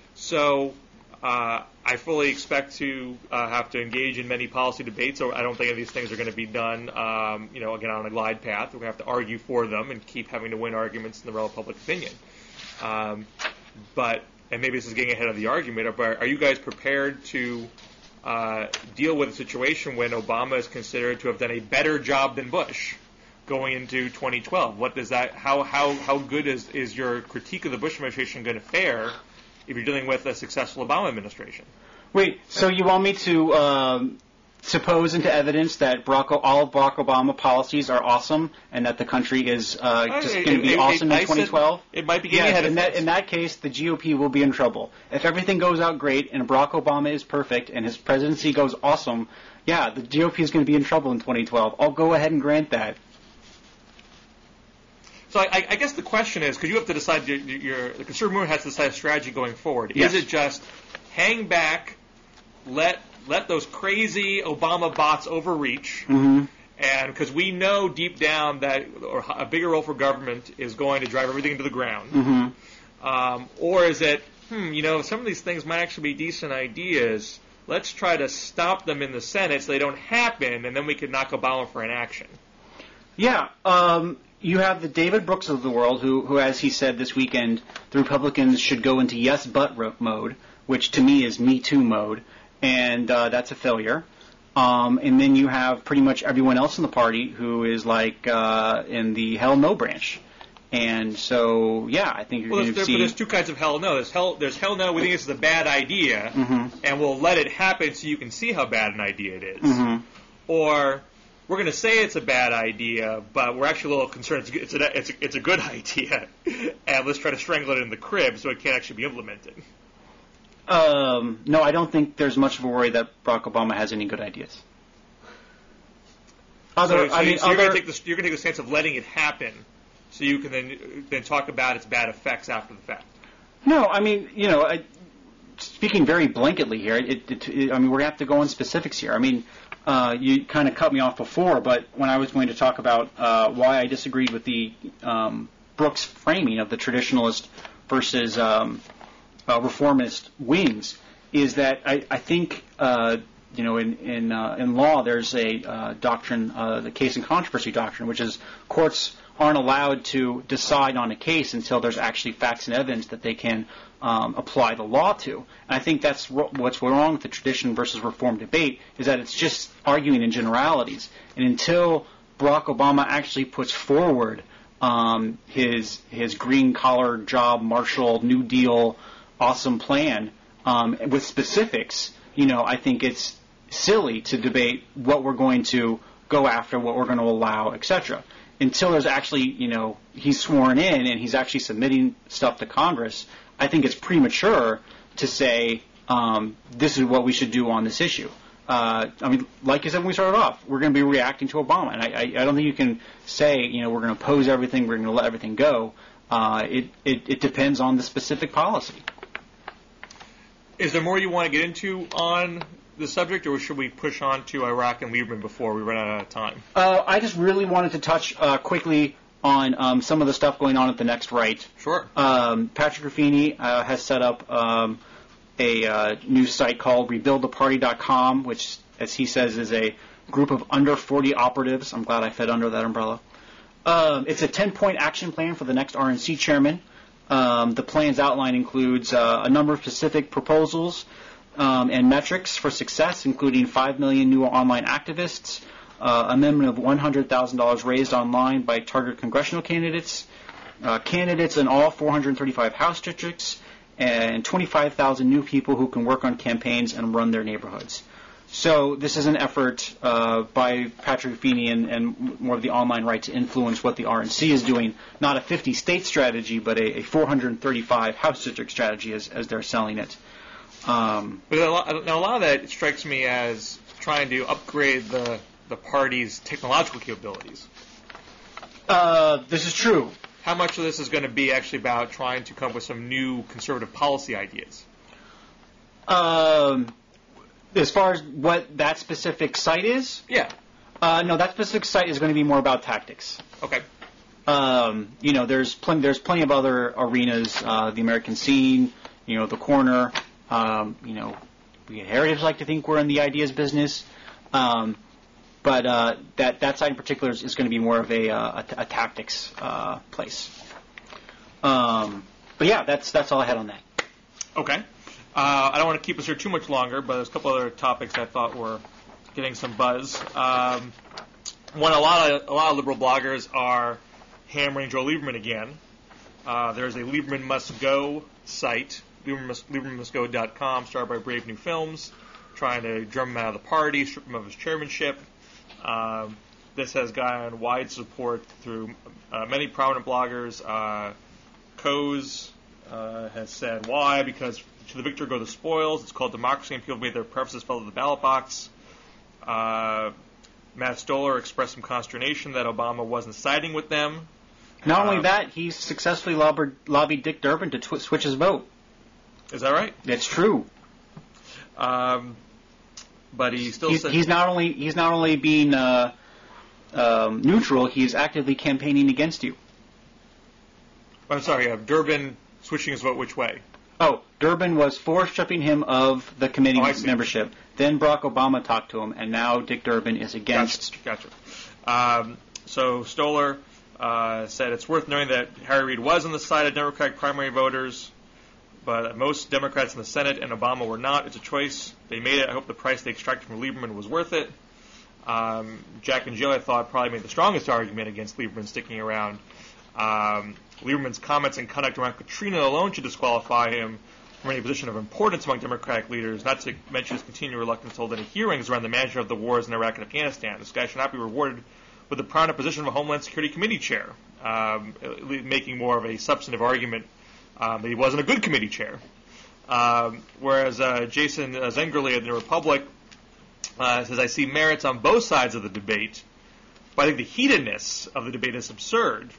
I fully expect to have to engage in many policy debates. So I don't think any of these things are going to be done, again, on a glide path. We're going to have to argue for them and keep having to win arguments in the realm of public opinion. And maybe this is getting ahead of the argument, but are you guys prepared to deal with a situation when Obama is considered to have done a better job than Bush going into 2012? What does that? How good is your critique of the Bush administration going to fare if you're dealing with a successful Obama administration? Wait, so you want me to suppose into evidence that all of Barack Obama policies are awesome and that the country is just going to be awesome in 2012? It might be getting ahead of in that case, the GOP will be in trouble. If everything goes out great and Barack Obama is perfect and his presidency goes awesome, yeah, the GOP is going to be in trouble in 2012. I'll go ahead and grant that. So I guess the question is, because you have to decide, the conservative movement has to decide a strategy going forward. Yes. Is it just hang back, let those crazy Obama bots overreach, mm-hmm. and because we know deep down that a bigger role for government is going to drive everything into the ground, mm-hmm. Or is it, some of these things might actually be decent ideas. Let's try to stop them in the Senate so they don't happen, and then we can knock Obama for inaction. Yeah. You have the David Brooks of the world who, as he said this weekend, the Republicans should go into yes but mode, which to me is Me Too mode, and that's a failure. And then you have pretty much everyone else in the party who is like in the hell no branch. And so, yeah, I think you're going to see... But there's two kinds of hell no. There's hell no, we think this is a bad idea, mm-hmm. and we'll let it happen so you can see how bad an idea it is. Mm-hmm. Or... we're going to say it's a bad idea, but we're actually a little concerned it's a good idea, and let's try to strangle it in the crib so it can't actually be implemented. No, I don't think there's much of a worry that Barack Obama has any good ideas. You're going to take the stance of letting it happen, so you can then talk about its bad effects after the fact. No, speaking very blanketly here, we're going to have to go in specifics here. You kind of cut me off before, but when I was going to talk about why I disagreed with the Brooks framing of the traditionalist versus reformist wings, is that I think in law there's a doctrine, the case and controversy doctrine, which is courts aren't allowed to decide on a case until there's actually facts and evidence that they can apply the law to. And I think that's what's wrong with the tradition versus reform debate, is that it's just arguing in generalities. And until Barack Obama actually puts forward his green-collar job, Marshall, New Deal, awesome plan with specifics, I think it's silly to debate what we're going to go after, what we're going to allow, etc. Until there's actually, he's sworn in and he's actually submitting stuff to Congress, I think it's premature to say this is what we should do on this issue. Like you said when we started off, we're going to be reacting to Obama, and I don't think you can say, we're going to oppose everything, we're going to let everything go. It depends on the specific policy. Is there more you want to get into on the subject, or should we push on to Iraq and Lieberman before we run out of time? I just really wanted to touch quickly on some of the stuff going on at the Next Right. Sure. Patrick Ruffini has set up a new site called RebuildTheParty.com, which, as he says, is a group of under 40 operatives. I'm glad I fit under that umbrella. It's a 10-point action plan for the next RNC chairman. The plan's outline includes a number of specific proposals and metrics for success, including 5 million new online activists, amendment of $100,000 raised online by targeted congressional candidates, candidates in all 435 House districts, and 25,000 new people who can work on campaigns and run their neighborhoods. So this is an effort by Patrick Ruffini and more of the online right to influence what the RNC is doing, not a 50-state strategy, but a 435 House district strategy as they're selling it. But a lot of that strikes me as trying to upgrade the party's technological capabilities. This is true. How much of this is going to be actually about trying to come up with some new conservative policy ideas? As far as what that specific site is? Yeah. No, that specific site is going to be more about tactics. Okay. There's plenty of other arenas, the American scene, the corner, we at Heritage like to think we're in the ideas business. But that site in particular is going to be more of a tactics place. But yeah, that's all I had on that. Okay. I don't want to keep us here too much longer, but there's a couple other topics I thought were getting some buzz. One, a lot of liberal bloggers are hammering Joe Lieberman again. There's a Lieberman Must Go site, LiebermanMustGo.com, started by Brave New Films, trying to drum him out of the party, strip him of his chairmanship. This has gotten wide support through many prominent bloggers. Coase has said why, because to the victor go the spoils. It's called democracy, and people made their preferences fell to the ballot box. Matt Stoller expressed some consternation that Obama wasn't siding with them. Not only that, he successfully lobbied Dick Durbin to switch his vote. Is that right? That's true. But he still he's not only being neutral, he's actively campaigning against you. I'm sorry, Durbin switching his vote which way? Oh, Durbin was for stripping him of the committee membership. Then Barack Obama talked to him, and now Dick Durbin is against. Gotcha. So Stoller said it's worth knowing that Harry Reid was on the side of Democratic primary voters, but most Democrats in the Senate and Obama were not. It's a choice. They made it. I hope the price they extracted from Lieberman was worth it. Jack and Jill, I thought, probably made the strongest argument against Lieberman sticking around. Lieberman's comments and conduct around Katrina alone should disqualify him from any position of importance among Democratic leaders, not to mention his continued reluctance to hold any hearings around the management of the wars in Iraq and Afghanistan. This guy should not be rewarded with the prominent position of a Homeland Security Committee chair, making more of a substantive argument that he wasn't a good committee chair. Whereas Jason Zengerle of the Republic says, I see merits on both sides of the debate, but I think the heatedness of the debate is absurd.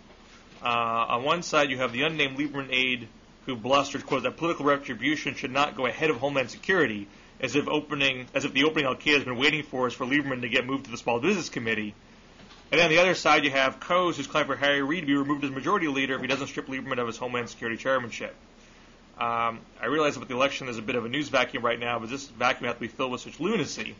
On one side, you have the unnamed Lieberman aide who blustered, quote, that political retribution should not go ahead of Homeland Security, as if the opening Al-Qaeda has been waiting for is for Lieberman to get moved to the Small Business Committee. And then on the other side, you have Coase, who's claiming for Harry Reid to be removed as majority leader if he doesn't strip Lieberman of his Homeland Security chairmanship. I realize that with the election, there's a bit of a news vacuum right now, but this vacuum has to be filled with such lunacy.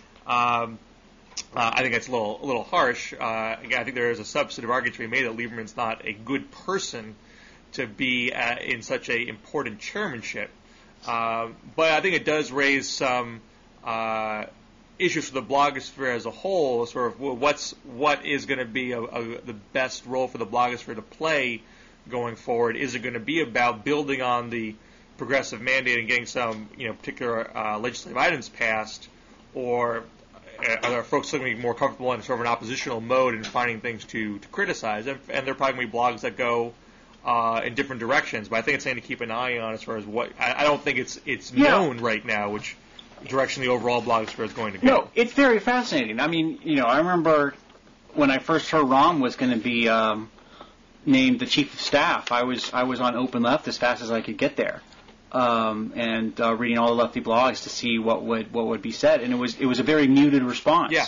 I think that's a little harsh. Again, I think there is a substantive argument to be made that Lieberman's not a good person to be in such an important chairmanship. But I think it does raise some issues for the blogosphere as a whole. Sort of what is going to be the best role for the blogosphere to play going forward? Is it going to be about building on the progressive mandate and getting some particular legislative items passed, or are folks going to be more comfortable in sort of an oppositional mode and finding things to criticize? And there are probably going to be blogs that go in different directions, but I think it's something to keep an eye on as far as what I don't think it's known right now which direction the overall blogosphere is going to go. No, it's very fascinating. I mean, I remember when I first heard Rahm was going to be named the chief of staff. I was on Open Left as fast as I could get there, and reading all the lefty blogs to see what would be said, and it was a very muted response. Yeah.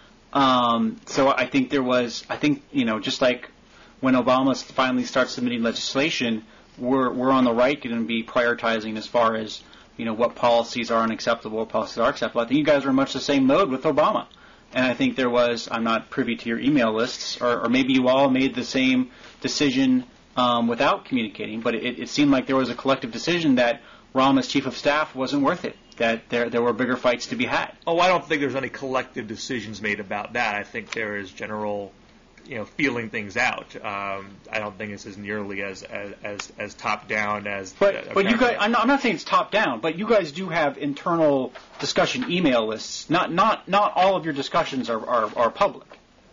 So I think just like when Obama finally starts submitting legislation, we're on the right going to be prioritizing as far as what policies are unacceptable, what policies are acceptable. I think you guys are in much the same mode with Obama. And I think I'm not privy to your email lists, or maybe you all made the same decision without communicating, but it seemed like there was a collective decision that Rahm as chief of staff wasn't worth it, that there were bigger fights to be had. Oh, I don't think there's any collective decisions made about that. I think there is general feeling things out. I don't think it's as nearly as top down as. But you guys, I'm not saying it's top down, but you guys do have internal discussion email lists. Not all of your discussions are public.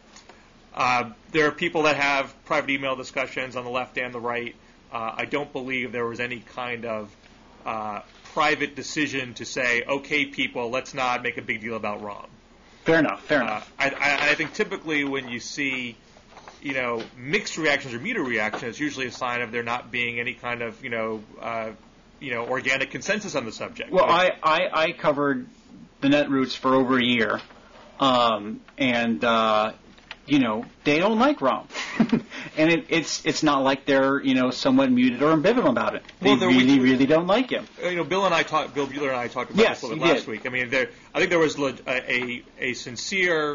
There are people that have private email discussions on the left and the right. I don't believe there was any kind of private decision to say, okay, people, let's not make a big deal about Rahm. Fair enough. I think typically when you see, mixed reactions or muted reactions, it's usually a sign of there not being any kind of, organic consensus on the subject. Well, I covered the Netroots for over a year, and they don't like Rahm, and it's not like they're somewhat muted or ambivalent about it. They really don't like him. Bill Buehler and I talked about this a little bit last week. I mean, I think there was a sincere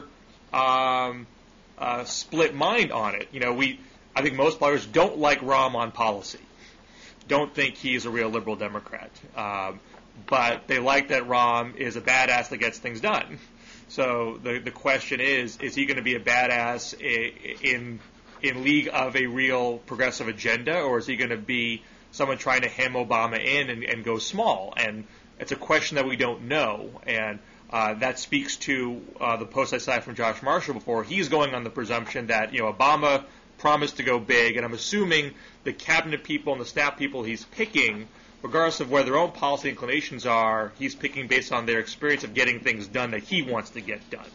split mind on it. I think most players don't like Rahm on policy, don't think he's a real liberal Democrat, but they like that Rahm is a badass that gets things done. So the question is he going to be a badass in league of a real progressive agenda, or is he going to be someone trying to hem Obama in and go small? And it's a question that we don't know, and that speaks to the post I cited from Josh Marshall before. He's going on the presumption that Obama promised to go big, and I'm assuming the cabinet people and the staff people he's picking, regardless of where their own policy inclinations are, he's picking based on their experience of getting things done that he wants to get done.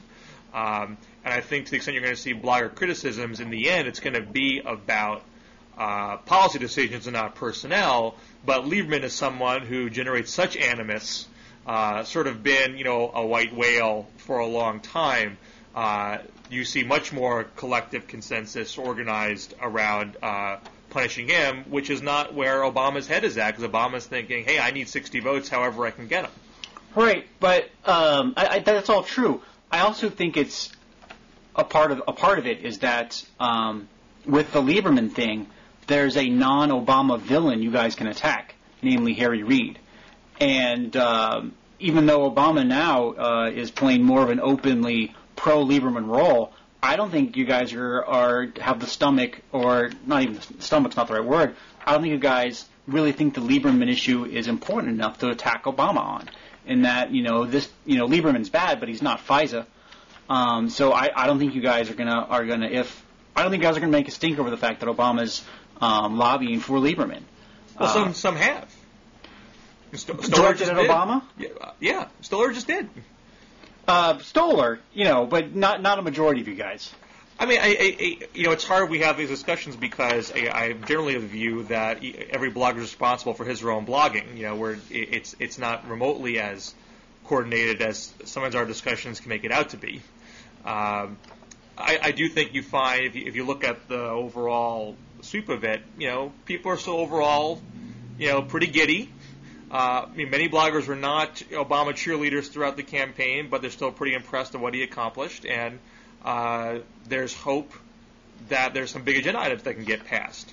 And I think to the extent you're going to see blogger criticisms, in the end, it's going to be about policy decisions and not personnel. But Lieberman is someone who generates such animus, sort of been, a white whale for a long time. You see much more collective consensus organized around punishing him, which is not where Obama's head is at, because Obama's thinking, hey, I need 60 votes however I can get them. Right, but that's all true. I also think it's a part of it is that with the Lieberman thing, there's a non-Obama villain you guys can attack, namely Harry Reid. And even though Obama now is playing more of an openly pro-Lieberman role, I don't think you guys have the stomach, or not even stomach's not the right word. I don't think you guys really think the Lieberman issue is important enough to attack Obama on. In that, Lieberman's bad, but he's not FISA. So I don't think you guys are gonna I don't think you guys are gonna make a stink over the fact that Obama's lobbying for Lieberman. Well, some have. Directed at Obama? Yeah, Stoller just did. Stoller, but not a majority of you guys. I mean, it's hard we have these discussions because I'm generally of the view that every blogger is responsible for his or own blogging. Where it's not remotely as coordinated as sometimes our discussions can make it out to be. I do think you find if you look at the overall sweep of it, people are still overall, pretty giddy. Many bloggers were not Obama cheerleaders throughout the campaign, but they're still pretty impressed with what he accomplished, and there's hope that there's some big agenda items that can get passed.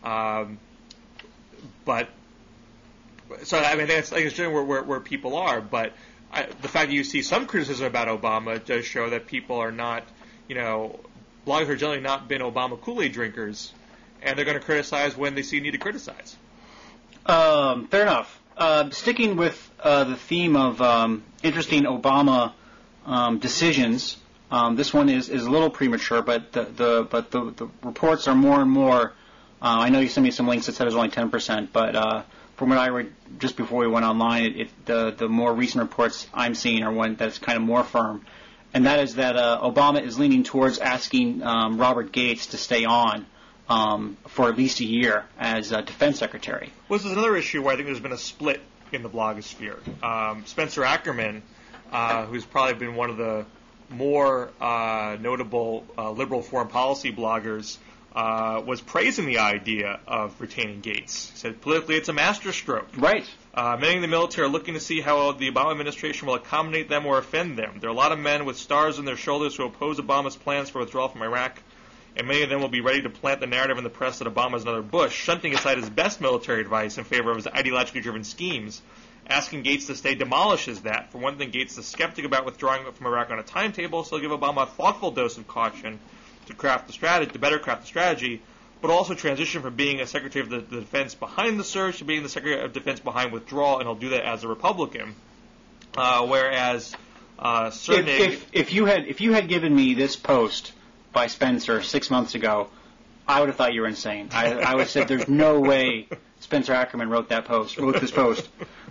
But so I think it's generally where people are. But the fact that you see some criticism about Obama does show that people are not, bloggers have generally not been Obama Kool-Aid drinkers, and they're going to criticize when they see need to criticize. Fair enough. Sticking with the theme of interesting Obama decisions, this one is a little premature, but the reports are more and more. I know you sent me some links that said it was only 10%, but from what I read just before we went online, the more recent reports I'm seeing are one that's kind of more firm, and that is that Obama is leaning towards asking Robert Gates to stay on for at least a year as defense secretary. Well, this is another issue where I think there's been a split in the blogosphere. Spencer Ackerman, who's probably been one of the more notable liberal foreign policy bloggers, was praising the idea of retaining Gates. He said, politically, it's a masterstroke. Right. Many in the military are looking to see how the Obama administration will accommodate them or offend them. There are a lot of men with stars on their shoulders who oppose Obama's plans for withdrawal from Iraq, and many of them will be ready to plant the narrative in the press that Obama is another Bush, shunting aside his best military advice in favor of his ideologically driven schemes. Asking Gates to stay demolishes that. For one thing, Gates is skeptic about withdrawing from Iraq on a timetable, so he'll give Obama a thoughtful dose of caution to better craft the strategy, but also transition from being a Secretary of the Defense behind the surge to being the Secretary of Defense behind withdrawal, and he'll do that as a Republican. Whereas if you had given me this post by Spencer 6 months ago, I would have thought you were insane. I would have said there's no way Spencer Ackerman wrote this post.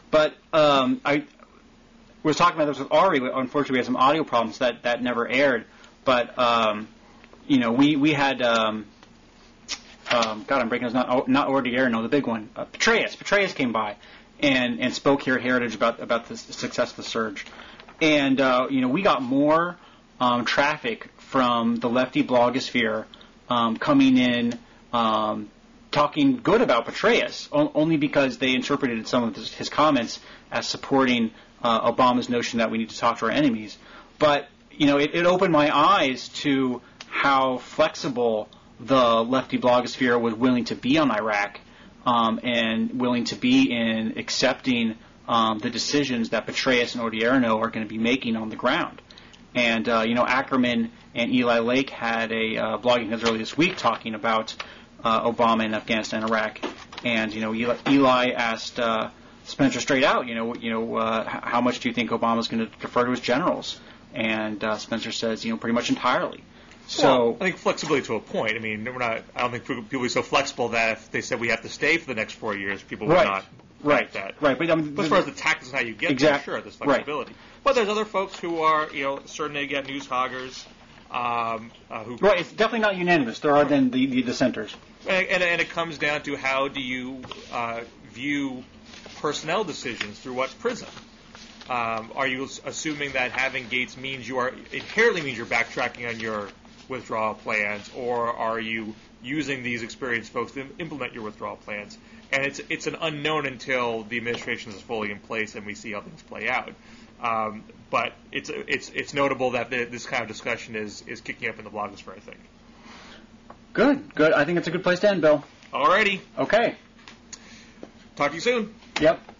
But I was talking about this with Ari. Unfortunately, we had some audio problems that never aired. But we had God, I'm breaking his not Ordierno, the big one. Petraeus. Petraeus came by and spoke here at Heritage about the success of the surge. And we got more traffic from the lefty blogosphere coming in, talking good about Petraeus, only because they interpreted some of his comments as supporting Obama's notion that we need to talk to our enemies. But it opened my eyes to how flexible the lefty blogosphere was willing to be on Iraq, and willing to be in accepting the decisions that Petraeus and Odierno are going to be making on the ground. And Ackerman and Eli Lake had a blogging as early this week talking about Obama in Afghanistan and Iraq. And Eli asked Spencer straight out, how much do you think Obama's going to defer to his generals? And Spencer says, pretty much entirely. So I think flexibility to a point. I mean, I don't think people will be so flexible that if they said we have to stay for the next 4 years, people would not like that. Right. But as far as the tactics and how you get there, sure, there's flexibility. Right. But there's other folks who are, certainly again, news hoggers. Who right. It's definitely not unanimous. There are then the dissenters. And it comes down to how do you view personnel decisions through what prism? Are you assuming that having Gates inherently means you're backtracking on your withdrawal plans, or are you using these experienced folks to implement your withdrawal plans? And it's an unknown until the administration is fully in place and we see how things play out. But it's notable that this kind of discussion is kicking up in the blogosphere, I think. Good. I think it's a good place to end, Bill. Alrighty. Okay. Talk to you soon. Yep.